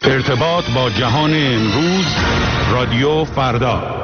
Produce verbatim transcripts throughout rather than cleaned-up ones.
ارتباط با جهان امروز، رادیو فردا.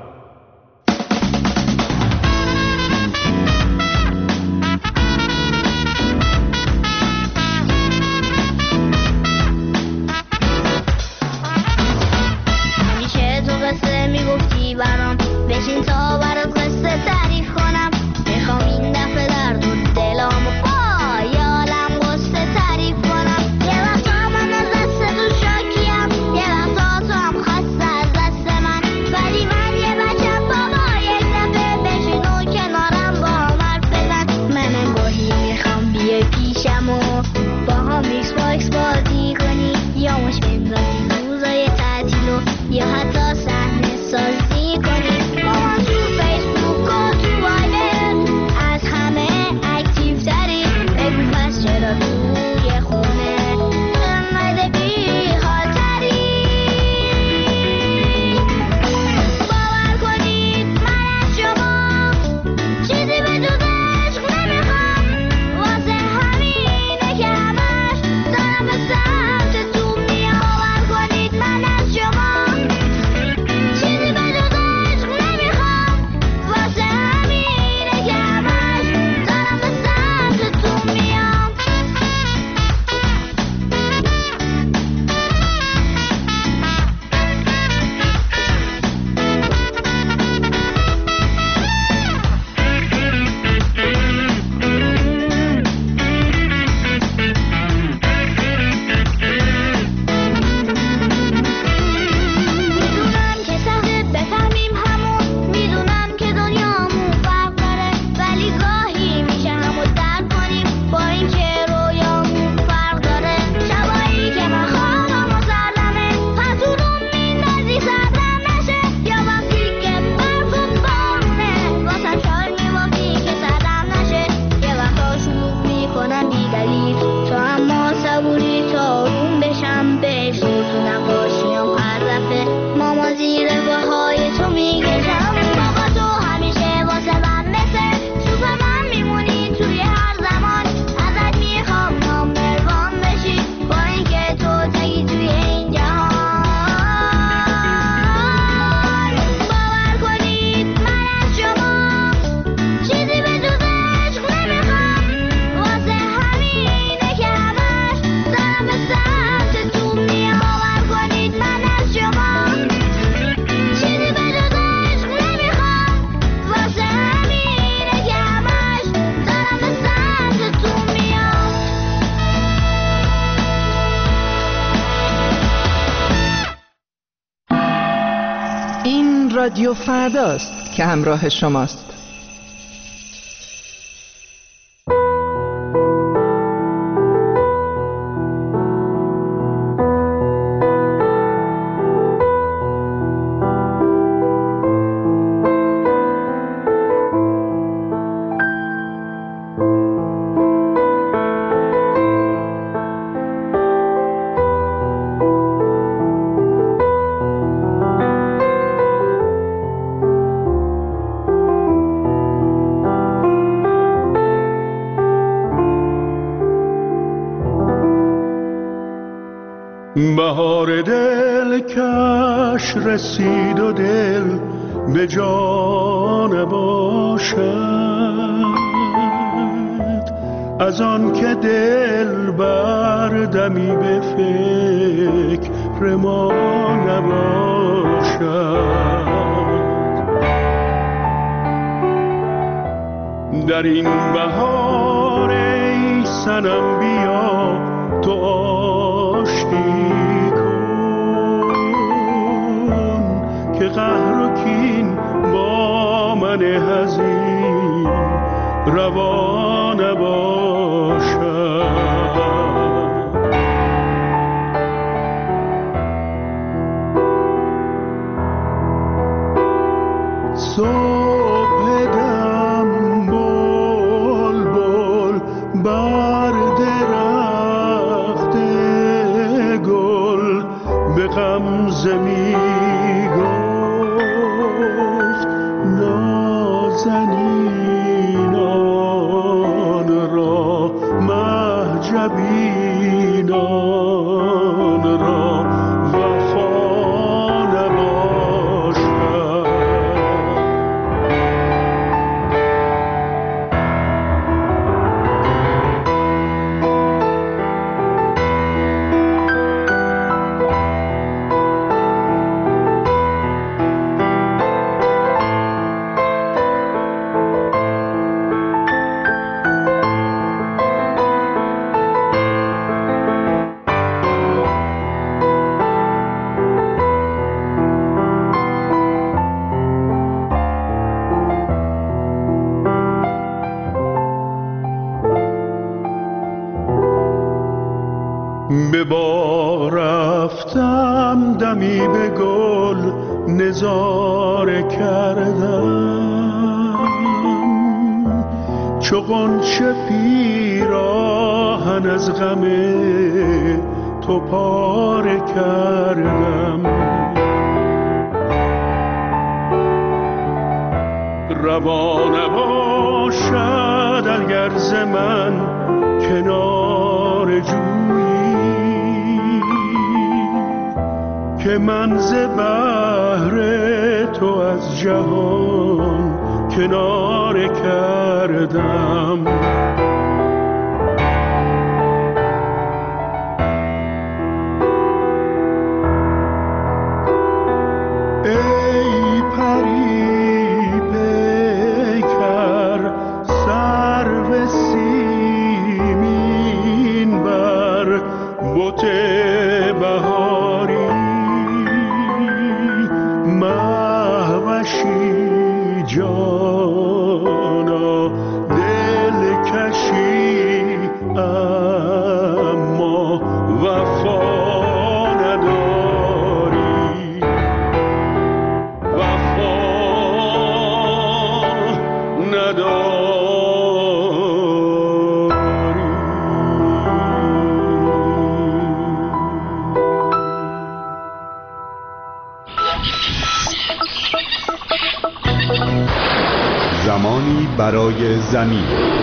همیشه تو قصه میگفتی برام، بشین تا برات قصه تعریف کنم. میخوام این دفعه درد و دلامو با یالم قصه تعریف کنم. یه وقتا من از دست تو شاکیم، یه وقتا تو هم خسته از دست من، ولی من یه بچم بابا. یک دفعه بشین و کنارم با هم حرف بزن. من انگاهی میخوام بیای پیشم و با هم ایکس باکس بازی کنی، یا مش بندازی روزای تعطیل و یا حتی صحنه سازی کنی. با من تو فیسبوک و تو وایبر از همه اکتیو تری. بگو پس چرا توی خونه انقدر بی حالتری؟ باور کنید من از شما چیزی به جز عشق نمیخوام، واسه همینه که همش دارم به سمت تو میام. باور کنید من از شما چیزی به جز عشق نمیخوام، واسه همینه که همش دارم به سمت تو میام. میدونم که سخته بفهمیم همون، میدونم که دنیامون فرق داره، ولی گاهی میشه همو درک کنیم با این که رویامون فرق داره. شبایی که من خوابم مسلمه پتونم میندازی سردم نشه، یا وقتی که برف و بارونه واسم شال میبافی که سردم نشه. یه وقتا شلوغ میکنم بی دلیل، تو اما صبوری تا آروم بشم. بهش تو نقاشیم هر دفعه ماما زیر پاهای تو میگشم. بابا تو همیشه واسه من مثل سوپرمن میمونی توی هر زمان. ازت میخوام نامبر وان بشی با اینکه تو تگی توی این جهان. باور کنید من از شما چیزی به جز عشق نمیخوام، واسه همینه که همش دارم به سمت تو میام. باور کنید من از شما چیزی به جز عشق نمیخوام، واسه همینه که همش دارم به سمت تو میام. این رادیو فرداست که همراه شماست. بهار دل کش رسید و دل به جان باشد، از آن که دل بردمی به فکر ما نباشد. در این بهار ای صنم بیا تو آشتی کن، که قهر و کین با من حزین روا نباشد. صبح دم بلبل بر درخت گل به غمزه می گفت نازنینان را مهجبینان را تا رفتم دمی به گل نظاره کردم، چو غنچه پیراهن از غم تو پاره کردم. روا نباشد اگر ز من کنار جویی، که من ز بحر تو از جهان کناره کردم. ای پری پیکر سرو سیمین بر بت بهاری، مهوشی جانا دلکشی اما وفا نداری، وفا نداری. زمانی برای زمین.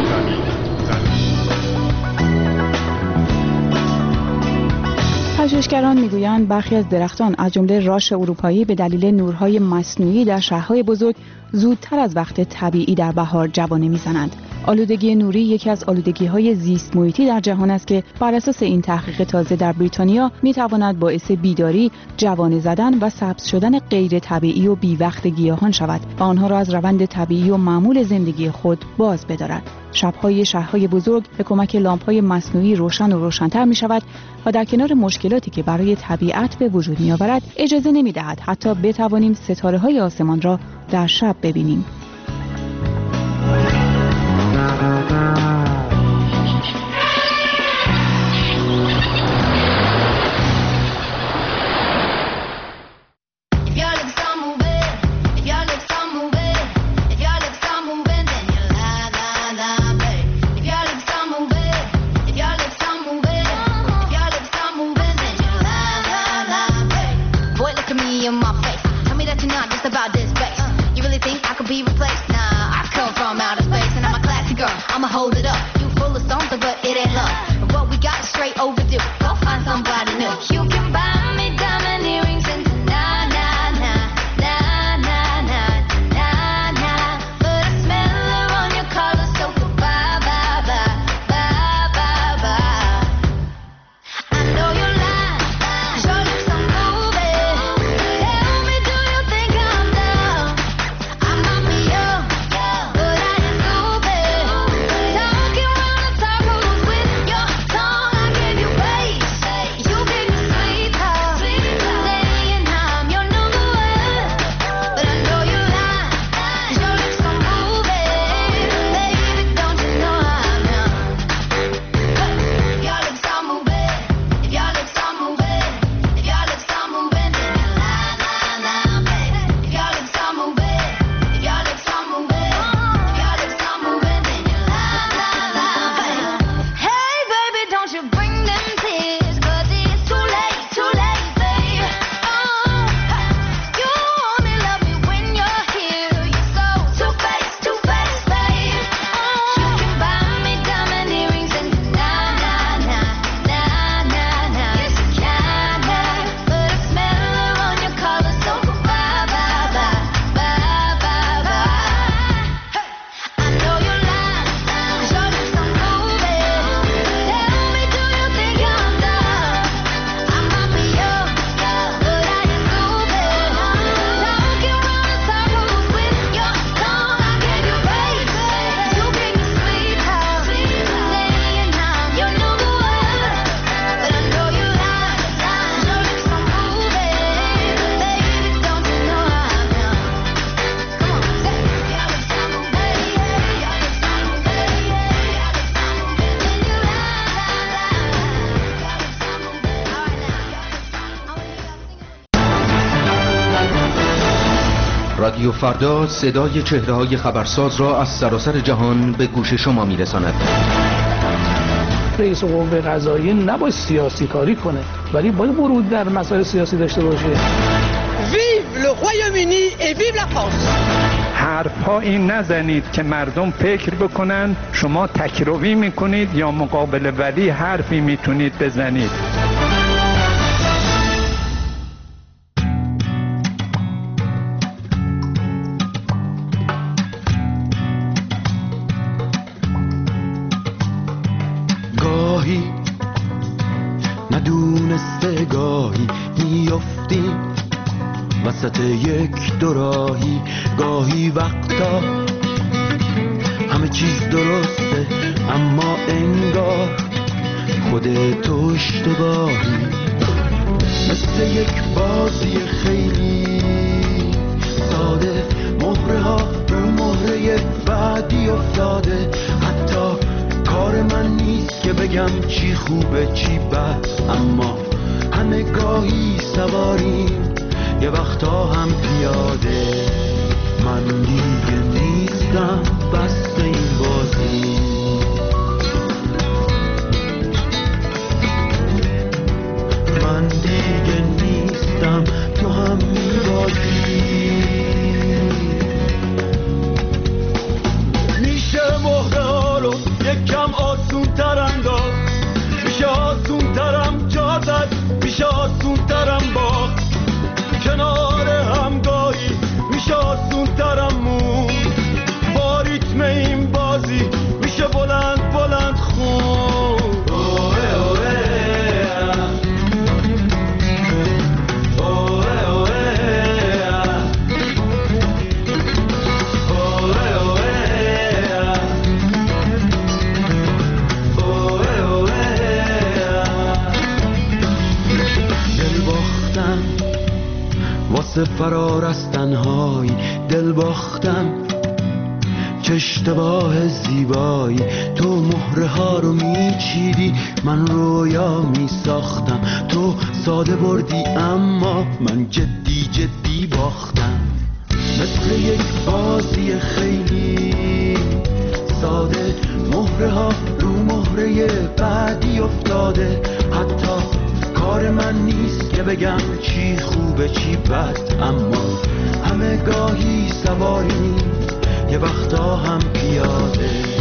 پژوهشگران میگویند برخی از درختان از جمله راش اروپایی به دلیل نورهای مصنوعی در شهرهای بزرگ زودتر از وقت طبیعی در بهار جوانه میزنند. آلودگی نوری یکی از آلودگی‌های زیست محیطی در جهان است که بر اساس این تحقیق تازه در بریتانیا می‌تواند باعث بیداری، جوانه زدن و سبز شدن غیر طبیعی و بی وقت گیاهان شود و آنها را از روند طبیعی و معمول زندگی خود باز بدارد. شب‌های شهرهای بزرگ به کمک لامپ‌های مصنوعی روشن و روشن‌تر می‌شود و در کنار مشکلاتی که برای طبیعت به وجود می‌آورد، اجازه نمی‌دهد حتی بتوانیم ستاره‌های آسمان را در شب ببینیم. Talking round the circles with your رادیو فردا صدای چهره‌های خبرساز را از سراسر جهان به گوش شما می‌رساند. رئیس قوه قضاییه نباید سیاسی کاری کنه، ولی باید ورود در مسائل سیاسی داشته باشه. Vive le Royaume-Uni et vive la France. حرفایی نزنید که مردم فکر بکنن شما تکروی میکنید یا مقابل ولی حرفی میتونید بزنید. گاهی ندونسته گاهی میافتی وسط یک دوراهی، گاهی وقتا همه چیز درسته اما انگار خودت اشتباهی، مثل یک بازی خیلی ساده، مهره ها رو مهره بعدی افتاده، حتی کار من نیست که بگم چی خوبه چی بد، اما همه گاهی سواریم یه وقتا هم پیاده، من دیگه نیستم بست این بازی، من دیگه نیستم تو هم میبازی، میشه مهره ها رو یکم آسون تر انداز، میشه آسون ترم جا زد، میشه آسون ترم باخت، کنار همگاهی میشه آسون ترم مون، با ریتم این بازی میشه بلند بلند خون. اوه اوه اوه اوه اوه دل باختم واسه فرار از تنهایی، دل باختم چه اشتباه زیبایی، تو مهره ها رو میچیدی من رویا میساختم، تو ساده بردی اما من جدی جدی باختم، مثل یک بازی خیلی ساده، مهره ها رو مهره بعدی افتاده، حتی کار من نیست که بگم چی خوبه چی بد، اما همه گاهی سواریم یه وقتا هم پیاده.